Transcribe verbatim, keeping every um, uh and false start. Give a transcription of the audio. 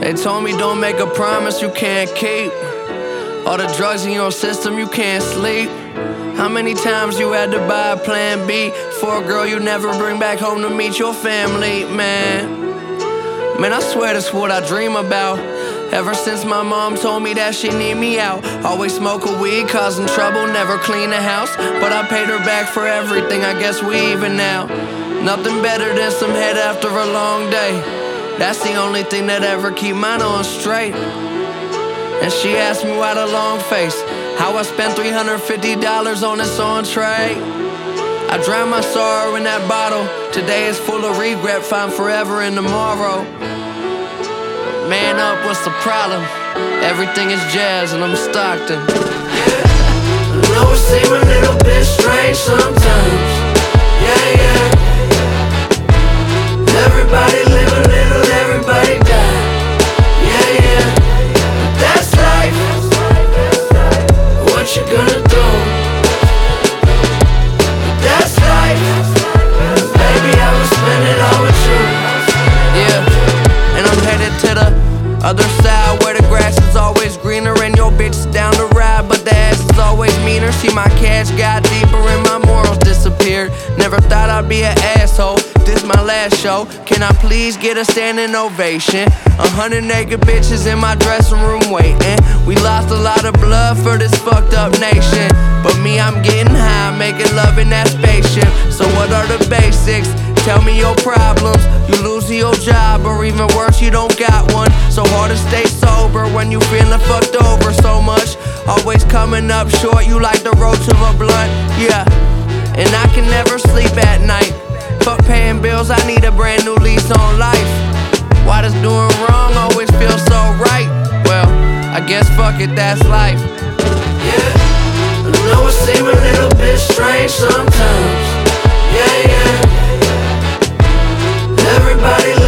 They told me don't make a promise you can't keep. All the drugs in your system, you can't sleep. How many times you had to buy a plan B for a girl you never bring back home to meet your family, man? Man, I swear that's what I dream about. Ever since my mom told me that she need me out. Always smoke a weed, causing trouble, never clean the house. But I paid her back for everything, I guess we even now. Nothing better than some head after a long day. That's the only thing that ever keep mine on straight. And she asked me why the long face, how I spent three hundred fifty dollars on this entree. I drowned my sorrow in that bottle. Today is full of regret, find forever in tomorrow. Man up, what's the problem? Everything is jazz and I'm Stockton. Yeah, I know it seems a little bit strange sometimes. Yeah, yeah. Everybody live a little, everybody die. Yeah, yeah. But that's life. What you gonna do? But that's life. Baby, I will spend it all with you. Yeah, and I'm headed to the other side where the grass is always greener and your bitch is down to ride, but the ass is always meaner. See, my cash got deeper and my morals disappeared. Never thought I'd be an asshole. This my last show. Can I please get a standing ovation? A hundred naked bitches in my dressing room waiting. We lost a lot of blood for this fucked up nation, but me, I'm getting high, making love in that spaceship. So what are the basics? Tell me your problems. You losing your job, or even worse, you don't got one. So hard to stay sober when you feeling fucked over so much. Always coming up short, you like the roach of a blunt. Yeah, and I can never sleep at night. Fuck paying bills, I need a brand new lease on life. Why does doing wrong always feel so right? Well, I guess fuck it, that's life. Yeah, I know it seems a little bit strange sometimes. Yeah, yeah. Everybody